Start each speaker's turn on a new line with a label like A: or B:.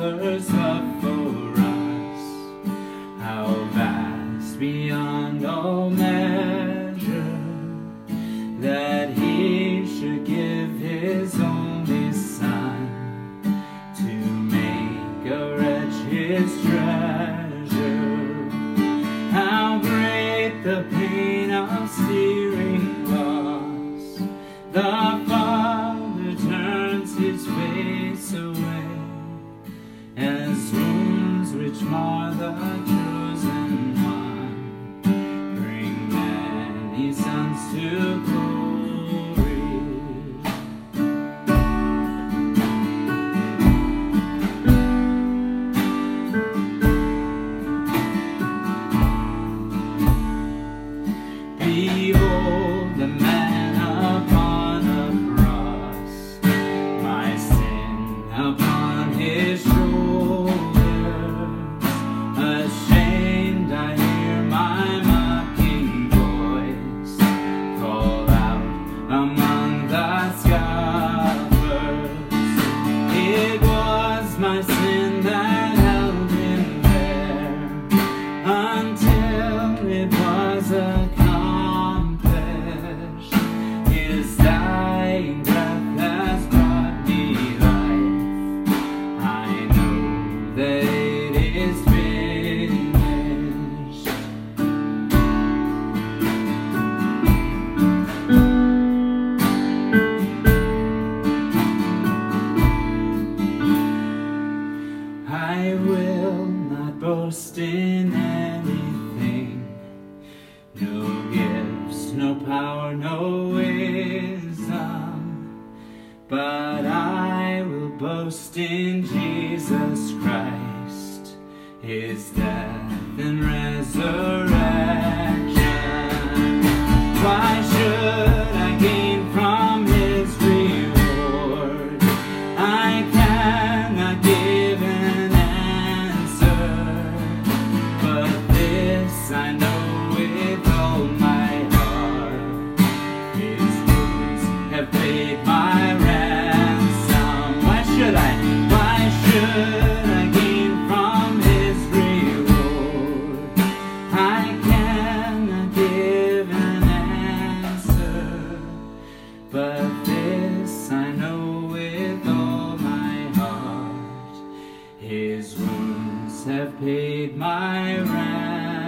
A: Father's love for us, how vast beyond all measure, that He should give His only Son to make a wretch His treasure. How great the pain of searing loss! The Father turns His face away, as wounds which mar the chosen one bring many sons to glory. Behold the man upon a cross, my sin upon His shoulders. Ashamed, I hear my mocking voice call out among the scoffers. It was my sin that held Him there until it was accomplished. His dying breath has brought me life. I know that it is finished. I will not boast in anything, no gifts, no power, no wisdom, but I will boast in Jesus Christ, His death and resurrection. Why should I gain from His reward? I cannot give an answer, but this I know with all my heart: His wounds have paid my ransom. Why should I gain from His reward? I cannot give an answer, but this I know with all my heart: His wounds have paid my ransom.